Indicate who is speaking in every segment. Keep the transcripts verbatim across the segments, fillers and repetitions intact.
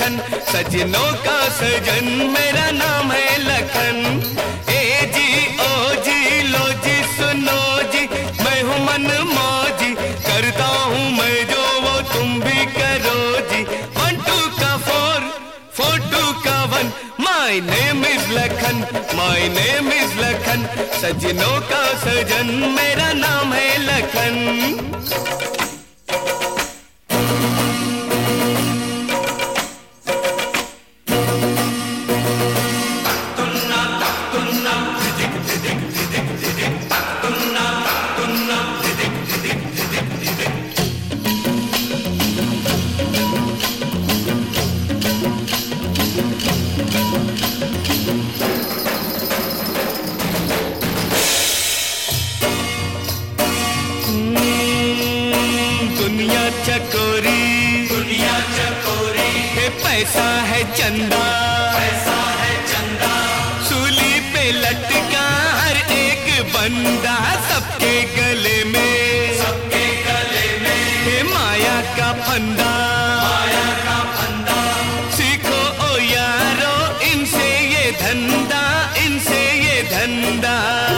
Speaker 1: लखन, सजनों का सजन मेरा नाम है लखन। ए जी ओ जी लो जी सुनो जी, मैं हूँ मन मौजी, करता हूँ मैं जो वो तुम भी करो जी। वन टू का फोर, फोर टू का one, my name is Lakhan, my name is Lakhan, सजनों का सजन मेरा नाम है लखन। दुनिया चकोरी, दुनिया चकोरी, है पैसा है चंदा, पैसा है चंदा, सूली पे लटका हर एक बंदा, सबके गले में, सबके गले में, है माया का फंदा, माया का फंदा, सीखो ओ यारो इनसे ये धंधा, इनसे ये धंधा।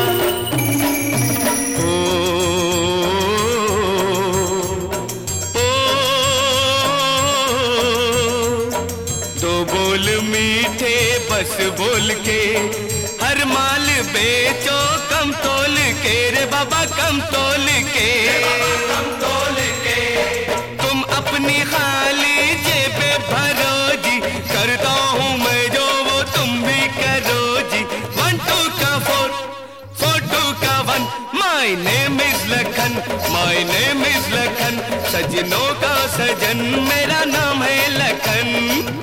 Speaker 1: बोल मीठे बस बोल के, हर माल बेचो कम तोल के, रे बाबा कम तोल के, कम तोल के, तुम अपनी खाली जेबे भरो जी, करता हूँ मैं जो वो तुम भी करो जी। वन टू का फोर, फोर टू का one, my name is Lakhan, my name is Lakhan, सजनों का सजन मेरा नाम है लखन।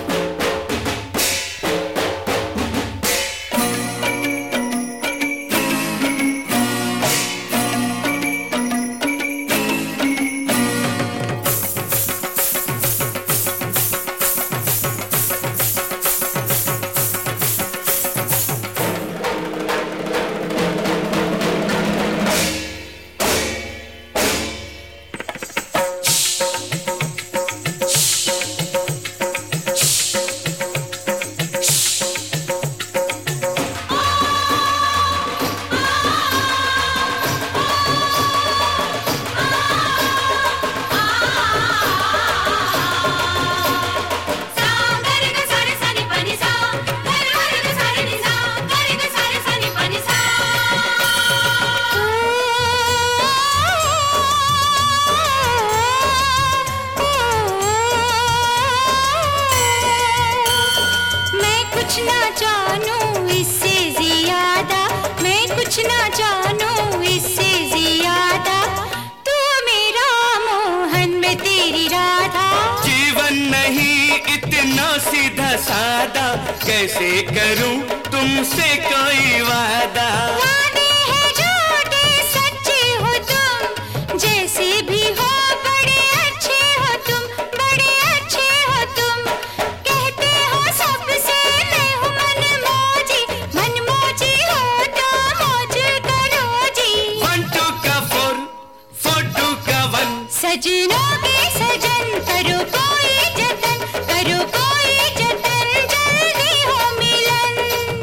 Speaker 2: कुछ ना जानूं इससे ज्यादा, मैं कुछ ना जानूं इससे ज्यादा, तू मेरा मोहन मैं तेरी राधा।
Speaker 1: जीवन नहीं इतना सीधा सादा, कैसे करूं तुमसे कोई वादा।
Speaker 2: वादे हैं झूठे सच्चे हो तुम, जैसे भी हो बड़े अच्छे हो तुम, बड़े अच्छे हो तुम, कहते हो सबसे मैं हूँ मन मौजी, मन मौजी हो तो मौज करो जी।
Speaker 1: वन टू का फोर, फोर टू का वन,
Speaker 2: सजनों के सजन करो कोई जतन, करो कोई जतन, जल्दी हो मिलन।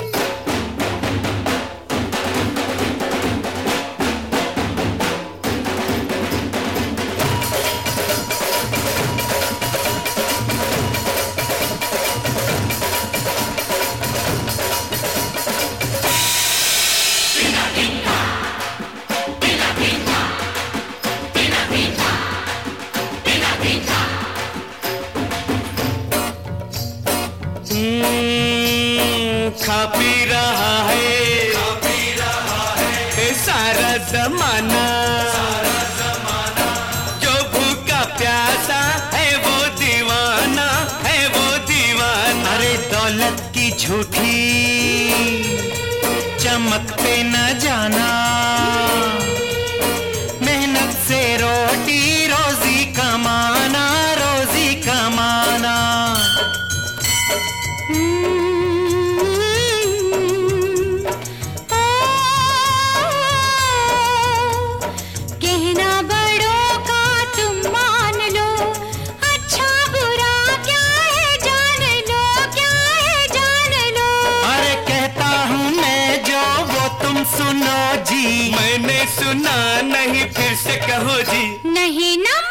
Speaker 1: खा पी रहा है, खा पी रहा है सारा जमाना, सारा जमाना, जो भूखा प्यासा है वो दीवाना, है वो दीवाना। अरे दौलत की झूठी चमक पे न जाना, मेहनत से रोटी रोजी कमाना, रोजी कमाना।
Speaker 2: कहना बड़ों का तुम मान लो, अच्छा बुरा क्या है जान
Speaker 1: सुना नहीं, फिर से कहो जी।
Speaker 2: नहीं ना